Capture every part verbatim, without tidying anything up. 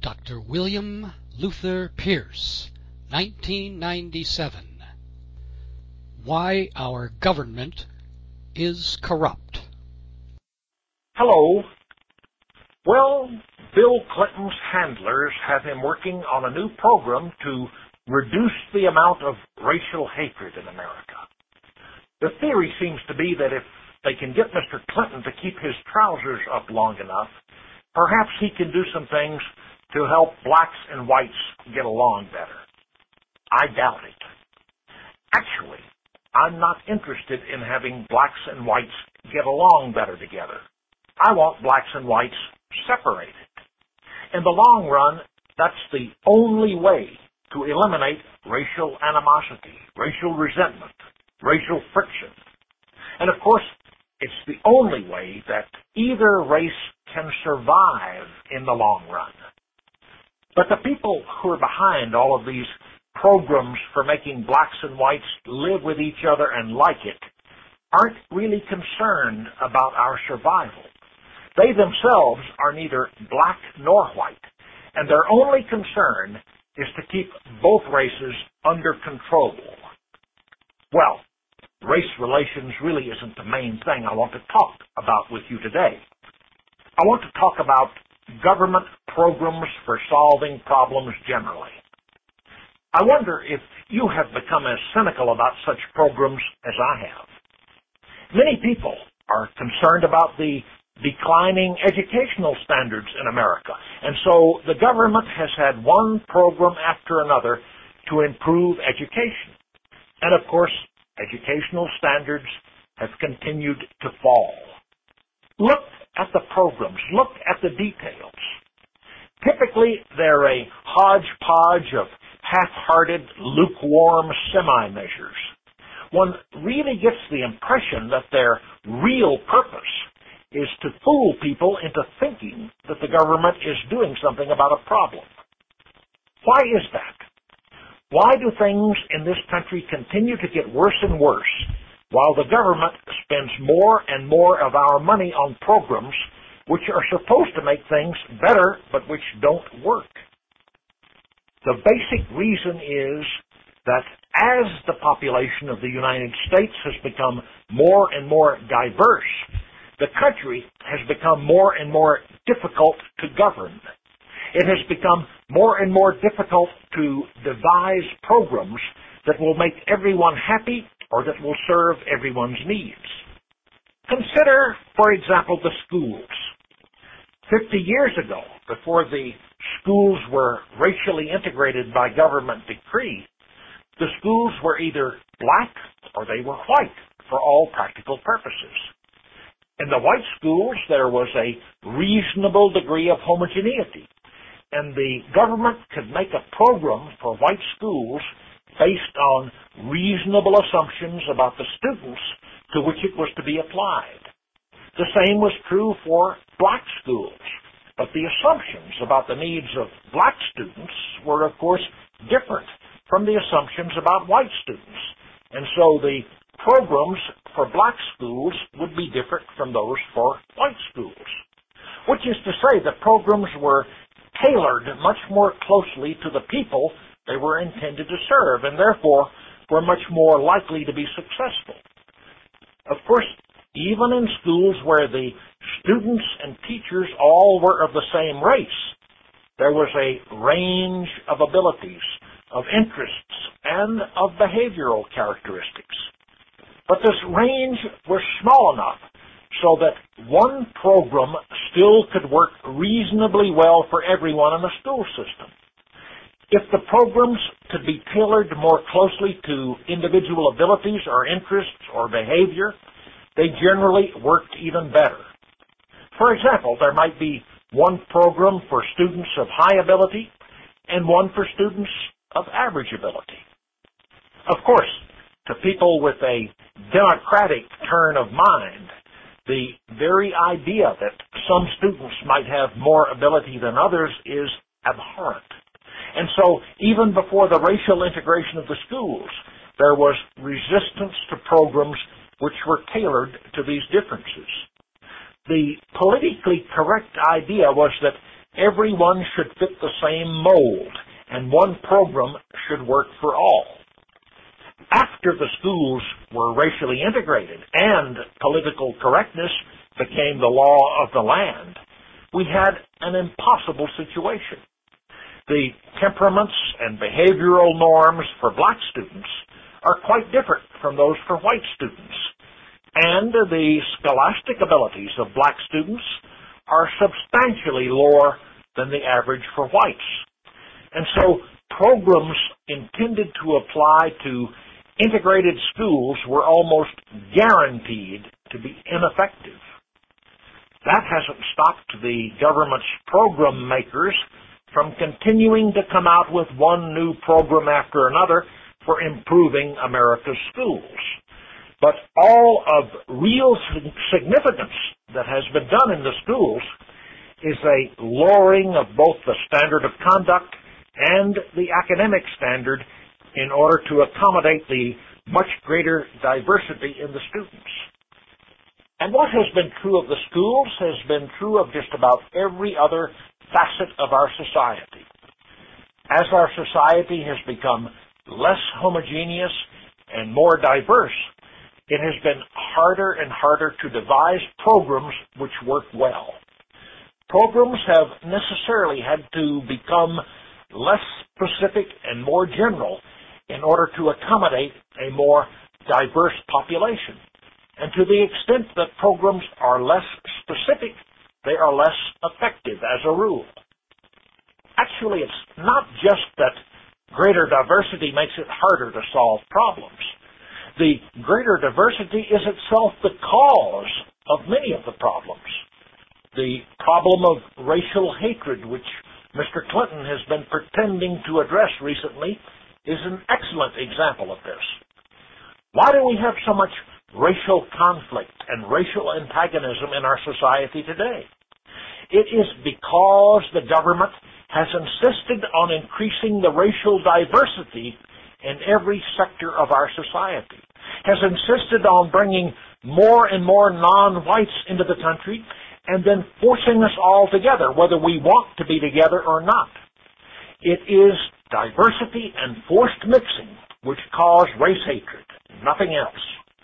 Doctor William Luther Pierce, nineteen ninety-seven. Why Our Government is Corrupt. Hello. Well, Bill Clinton's handlers have him working on a new program to reduce the amount of racial hatred in America. The theory seems to be that if they can get Mister Clinton to keep his trousers up long enough, perhaps he can do some things to help blacks and whites get along better. I doubt it. Actually, I'm not interested in having blacks and whites get along better together. I want blacks and whites separated. In the long run, that's the only way to eliminate racial animosity, racial resentment, racial friction. And of course, it's the only way that either race can survive in the long run. But the people who are behind all of these programs for making blacks and whites live with each other and like it aren't really concerned about our survival. They themselves are neither black nor white, and their only concern is to keep both races under control. Well, race relations really isn't the main thing I want to talk about with you today. I want to talk about government programs for solving problems generally. I wonder if you have become as cynical about such programs as I have. Many people are concerned about the declining educational standards in America, and so the government has had one program after another to improve education. And of course, educational standards have continued to fall. Look at the programs. Look at the details. Typically, they're a hodgepodge of half-hearted, lukewarm semi-measures. One really gets the impression that their real purpose is to fool people into thinking that the government is doing something about a problem. Why is that? Why do things in this country continue to get worse and worse while the government spends more and more of our money on programs which are supposed to make things better but which don't work? The basic reason is that as the population of the United States has become more and more diverse, the country has become more and more difficult to govern. It has become more and more difficult to devise programs that will make everyone happy or that will serve everyone's needs. Consider, for example, the schools. Fifty years ago, before the schools were racially integrated by government decree, the schools were either black or they were white for all practical purposes. In the white schools, there was a reasonable degree of homogeneity, and the government could make a program for white schools based on reasonable assumptions about the students to which it was to be applied. The same was true for black schools, but the assumptions about the needs of black students were, of course, different from the assumptions about white students, and so the programs for black schools would be different from those for white schools, which is to say the programs were tailored much more closely to the people they were intended to serve, and therefore were much more likely to be successful. Of course, even in schools where the students and teachers all were of the same race, there was a range of abilities, of interests, and of behavioral characteristics. But this range was small enough so that one program still could work reasonably well for everyone in the school system. If the programs could be tailored more closely to individual abilities or interests or behavior, they generally worked even better. For example, there might be one program for students of high ability and one for students of average ability. Of course, to people with a democratic turn of mind, the very idea that some students might have more ability than others is abhorrent. And so, even before the racial integration of the schools, there was resistance to programs which were tailored to these differences. The politically correct idea was that everyone should fit the same mold, and one program should work for all. After the schools were racially integrated and political correctness became the law of the land, we had an impossible situation. The temperaments and behavioral norms for black students are quite different from those for white students, and the scholastic abilities of black students are substantially lower than the average for whites. And so programs intended to apply to integrated schools were almost guaranteed to be ineffective. That hasn't stopped the government's program makers from continuing to come out with one new program after another for improving America's schools. But all of real significance that has been done in the schools is a lowering of both the standard of conduct and the academic standard in order to accommodate the much greater diversity in the students. And what has been true of the schools has been true of just about every other facet of our society. As our society has become less homogeneous and more diverse, it has been harder and harder to devise programs which work well. Programs have necessarily had to become less specific and more general in order to accommodate a more diverse population. And to the extent that programs are less specific, they are less effective as a rule. Actually, it's not just that greater diversity makes it harder to solve problems. The greater diversity is itself the cause of many of the problems. The problem of racial hatred, which Mister Clinton has been pretending to address recently, is an excellent example of this. Why do we have so much racial conflict and racial antagonism in our society today? It is because the government has insisted on increasing the racial diversity in every sector of our society, has insisted on bringing more and more non-whites into the country, and then forcing us all together, whether we want to be together or not. It is diversity and forced mixing which cause race hatred, nothing else.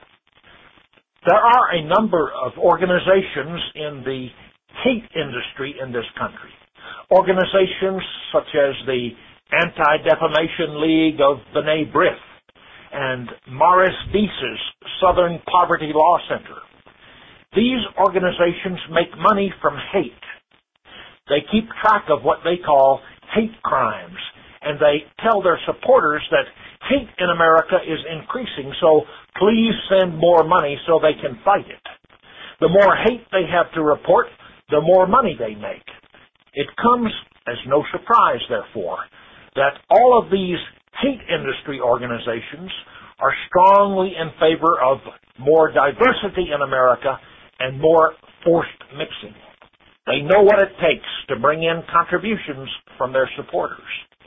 There are a number of organizations in the hate industry in this country. Organizations such as the Anti-Defamation League of B'nai B'rith and Morris Deese's Southern Poverty Law Center. These organizations make money from hate. They keep track of what they call hate crimes, and they tell their supporters that hate in America is increasing, so please send more money so they can fight it. The more hate they have to report, the more money they make. It comes as no surprise, therefore, that all of these hate industry organizations are strongly in favor of more diversity in America and more forced mixing. They know what it takes to bring in contributions from their supporters.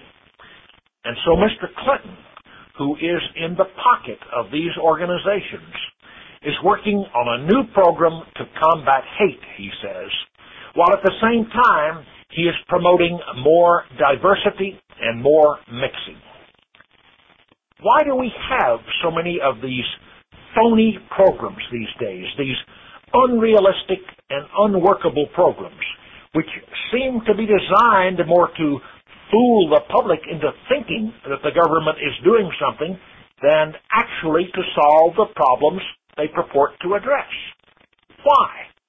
And so Mister Clinton, who is in the pocket of these organizations, is working on a new program to combat hate, he says, while at the same time he is promoting more diversity and more mixing. Why do we have so many of these phony programs these days, these unrealistic and unworkable programs, which seem to be designed more to fool the public into thinking that the government is doing something than actually to solve the problems they purport to address? Why?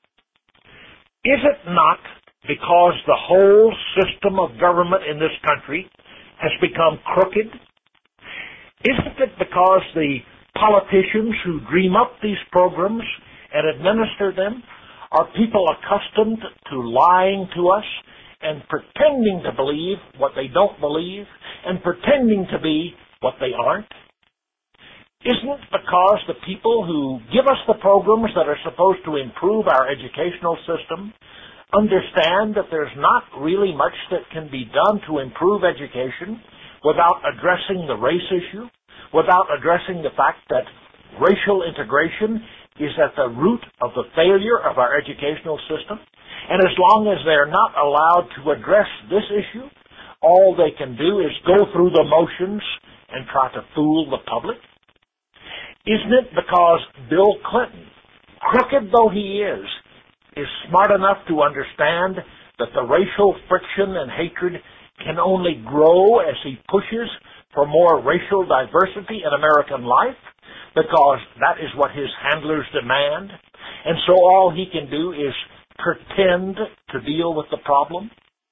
Is it not because the whole system of government in this country has become crooked? Isn't it because the politicians who dream up these programs and administer them are people accustomed to lying to us and pretending to believe what they don't believe and pretending to be what they aren't? Isn't it because the people who give us the programs that are supposed to improve our educational system understand that there's not really much that can be done to improve education without addressing the race issue, without addressing the fact that racial integration is at the root of the failure of our educational system? And as long as they're not allowed to address this issue, all they can do is go through the motions and try to fool the public? Isn't it because Bill Clinton, crooked though he is, is smart enough to understand that the racial friction and hatred can only grow as he pushes for more racial diversity in American life, because that is what his handlers demand, and so all he can do is pretend to deal with the problem?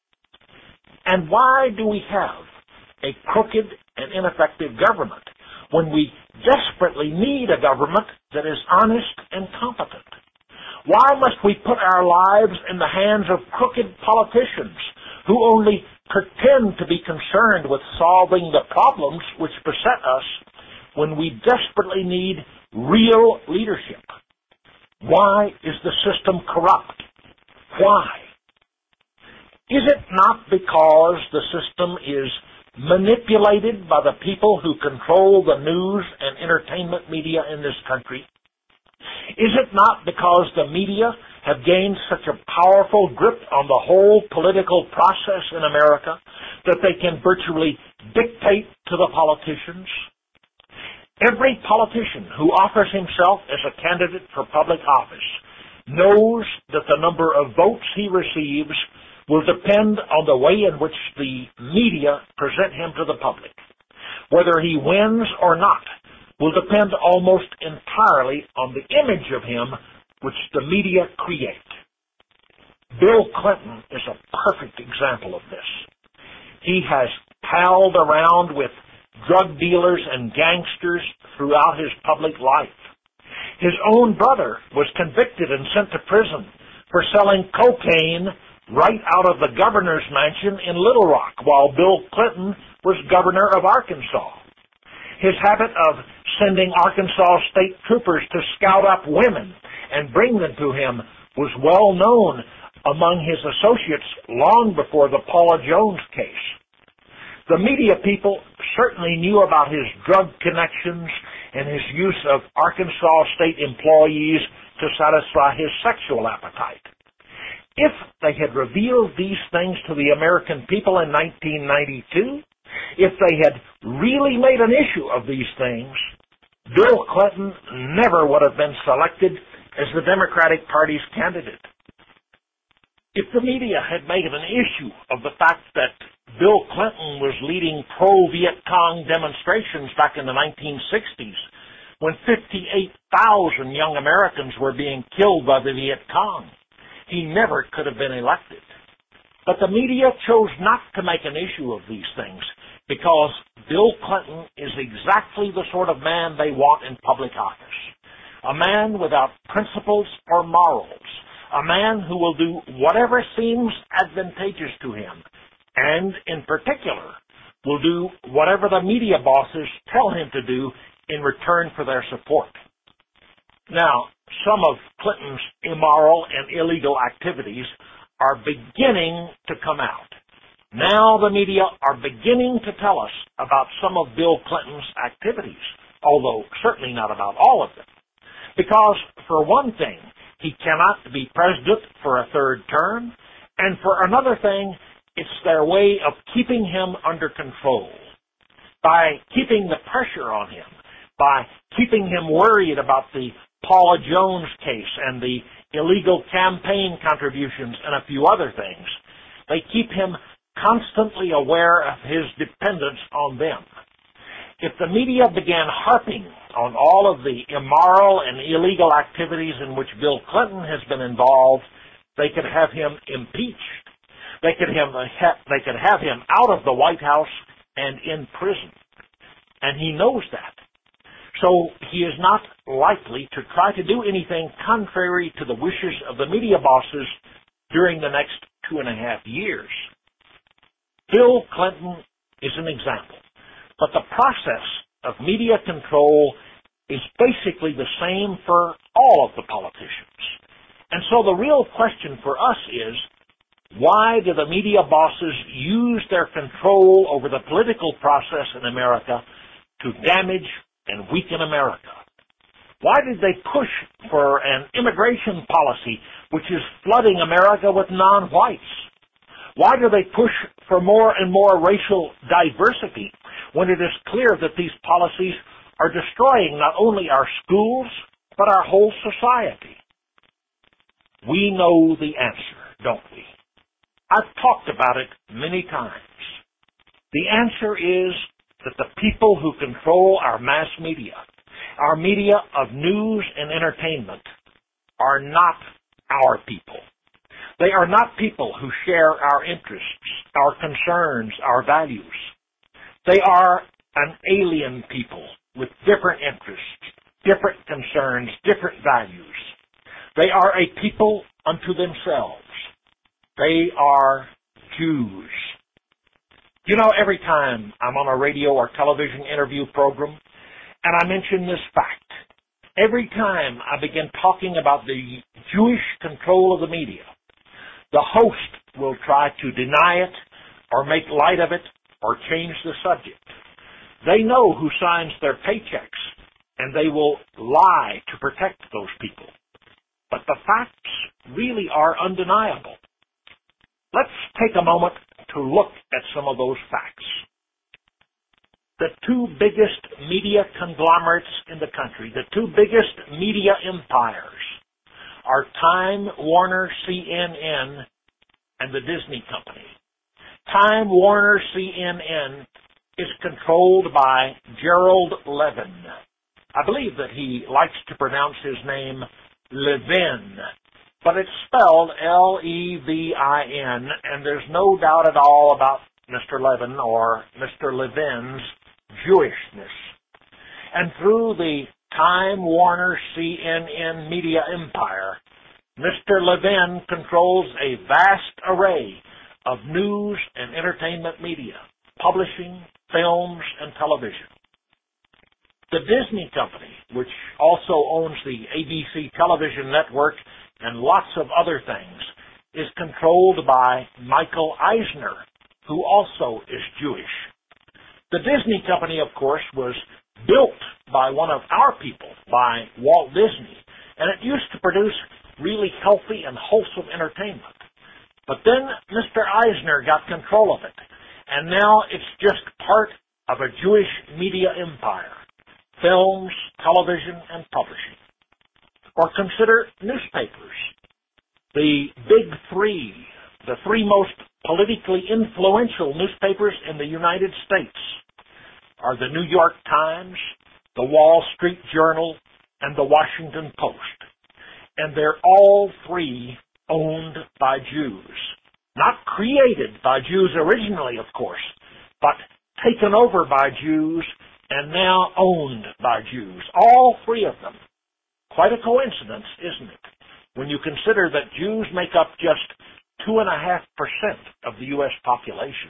And why do we have a crooked and ineffective government when we desperately need a government that is honest and competent? Why must we put our lives in the hands of crooked politicians who only pretend to be concerned with solving the problems which beset us when we desperately need real leadership? Why is the system corrupt? Why? Is it not because the system is manipulated by the people who control the news and entertainment media in this country? Is it not because the media have gained such a powerful grip on the whole political process in America that they can virtually dictate to the politicians? Every politician who offers himself as a candidate for public office knows that the number of votes he receives will depend on the way in which the media present him to the public. Whether he wins or not will depend almost entirely on the image of him which the media create. Bill Clinton is a perfect example of this. He has palled around with drug dealers and gangsters throughout his public life. His own brother was convicted and sent to prison for selling cocaine right out of the governor's mansion in Little Rock while Bill Clinton was governor of Arkansas. His habit of sending Arkansas state troopers to scout up women and bring them to him was well known among his associates long before the Paula Jones case. The media people certainly knew about his drug connections and his use of Arkansas state employees to satisfy his sexual appetite. If they had revealed these things to the American people in nineteen ninety-two, if they had really made an issue of these things, Bill Clinton never would have been selected as the Democratic Party's candidate. If the media had made an issue of the fact that Bill Clinton was leading pro-Viet Cong demonstrations back in the nineteen sixties when fifty-eight thousand young Americans were being killed by the Viet Cong, he never could have been elected. But the media chose not to make an issue of these things because Bill Clinton is exactly the sort of man they want in public office. A man without principles or morals. A man who will do whatever seems advantageous to him, and in particular, will do whatever the media bosses tell him to do in return for their support. Now, some of Clinton's immoral and illegal activities are beginning to come out. Now the media are beginning to tell us about some of Bill Clinton's activities, although certainly not about all of them. Because, for one thing, he cannot be president for a third term, and for another thing, it's their way of keeping him under control. By keeping the pressure on him, by keeping him worried about the Paula Jones case and the illegal campaign contributions and a few other things, they keep him constantly aware of his dependence on them. If the media began harping on all of the immoral and illegal activities in which Bill Clinton has been involved, they could have him impeached. They could have, they could have him out of the White House and in prison. And he knows that. So he is not likely to try to do anything contrary to the wishes of the media bosses during the next two and a half years. Bill Clinton is an example. But the process of media control is basically the same for all of the politicians. And so the real question for us is, why do the media bosses use their control over the political process in America to damage and weaken America? Why did they push for an immigration policy which is flooding America with non-whites? Why do they push for more and more racial diversity when it is clear that these policies are destroying not only our schools, but our whole society? We know the answer, don't we? I've talked about it many times. The answer is that the people who control our mass media, our media of news and entertainment, are not our people. They are not people who share our interests, our concerns, our values. They are an alien people with different interests, different concerns, different values. They are a people unto themselves. They are Jews. You know, every time I'm on a radio or television interview program and I mention this fact, every time I begin talking about the Jewish control of the media, the host will try to deny it or make light of it or change the subject. They know who signs their paychecks, and they will lie to protect those people. But the facts really are undeniable. Let's take a moment to look at some of those facts. The two biggest media conglomerates in the country, the two biggest media empires, are Time Warner C N N and the Disney Company. Time Warner C N N is controlled by Gerald Levin. I believe that he likes to pronounce his name Levin, but it's spelled L E V I N, and there's no doubt at all about Mister Levin or Mister Levin's Jewishness. And through the Time Warner C N N media empire, Mister Levin controls a vast array of news and entertainment media, publishing, films, and television. The Disney Company, which also owns the A B C television network and lots of other things, is controlled by Michael Eisner, who also is Jewish. The Disney Company, of course, was built by one of our people, by Walt Disney, and it used to produce really healthy and wholesome entertainment. But then Mister Eisner got control of it, and now it's just part of a Jewish media empire: films, television, and publishing. Or consider newspapers. The big three, the three most politically influential newspapers in the United States, are the New York Times, the Wall Street Journal, and the Washington Post. And they're all three owned by Jews. Not created by Jews originally, of course, but taken over by Jews and now owned by Jews. All three of them. Quite a coincidence, isn't it, when you consider that Jews make up just two point five percent of the U S population.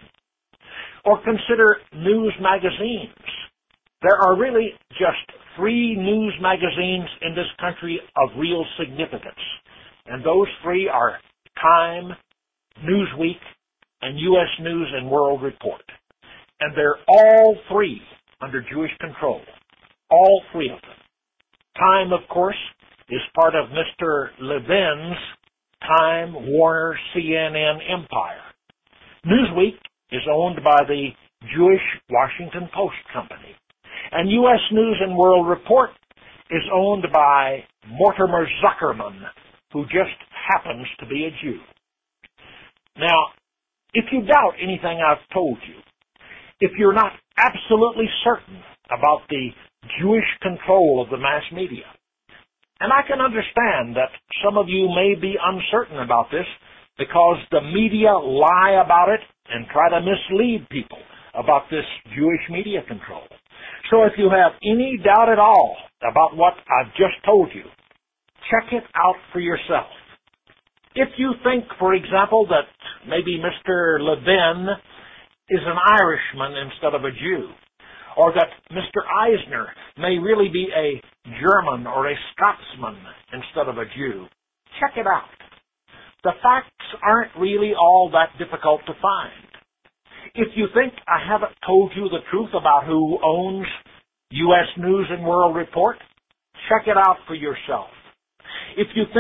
Or consider news magazines. There are really just three news magazines in this country of real significance, and those three are Time, Newsweek, and U S News and World Report. And they're all three under Jewish control. All three of them. Time, of course, is part of Mister Levin's Time Warner C N N empire. Newsweek is owned by the Jewish Washington Post Company. And U S News and World Report is owned by Mortimer Zuckerman, who just happens to be a Jew. Now, if you doubt anything I've told you, if you're not absolutely certain about the Jewish control of the mass media, and I can understand that some of you may be uncertain about this because the media lie about it and try to mislead people about this Jewish media control. So if you have any doubt at all about what I've just told you, check it out for yourself. If you think, for example, that maybe Mister Levin is an Irishman instead of a Jew, or that Mister Eisner may really be a German or a Scotsman instead of a Jew, check it out. The facts aren't really all that difficult to find. If you think I haven't told you the truth about who owns U S News and World Report, check it out for yourself. If you think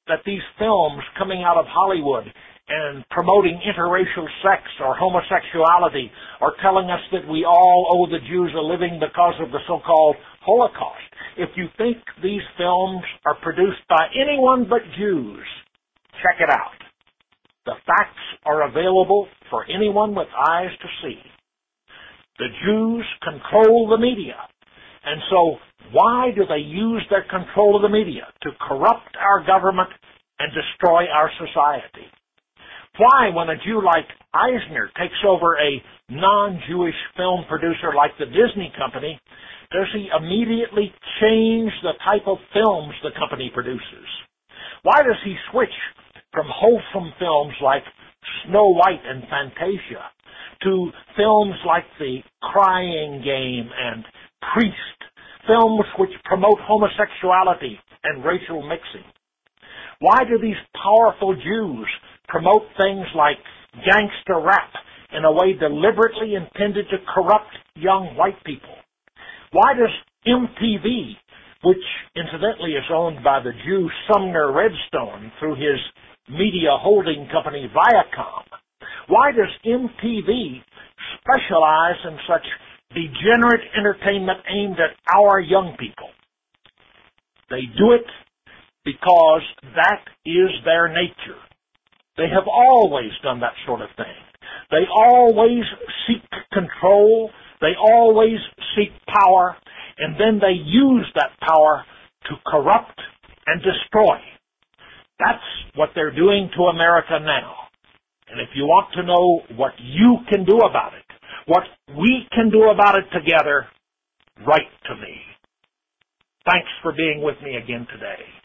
that these films coming out of Hollywood and promoting interracial sex or homosexuality are telling us that we all owe the Jews a living because of the so-called Holocaust. If you think these films are produced by anyone but Jews, check it out. The facts are available for anyone with eyes to see. The Jews control the media. And so why do they use their control of the media? To corrupt our government and destroy our society. Why, when a Jew like Eisner takes over a non-Jewish film producer like the Disney Company, does he immediately change the type of films the company produces? Why does he switch from wholesome films like Snow White and Fantasia to films like The Crying Game and Priest, films which promote homosexuality and racial mixing? Why do these powerful Jews promote things like gangster rap in a way deliberately intended to corrupt young white people? Why does M T V, which incidentally is owned by the Jew Sumner Redstone through his media holding company Viacom, why does M T V specialize in such degenerate entertainment aimed at our young people? They do it because that is their nature. They have always done that sort of thing. They always seek control. They always seek power. And then they use that power to corrupt and destroy. That's what they're doing to America now. And if you want to know what you can do about it, what we can do about it together, write to me. Thanks for being with me again today.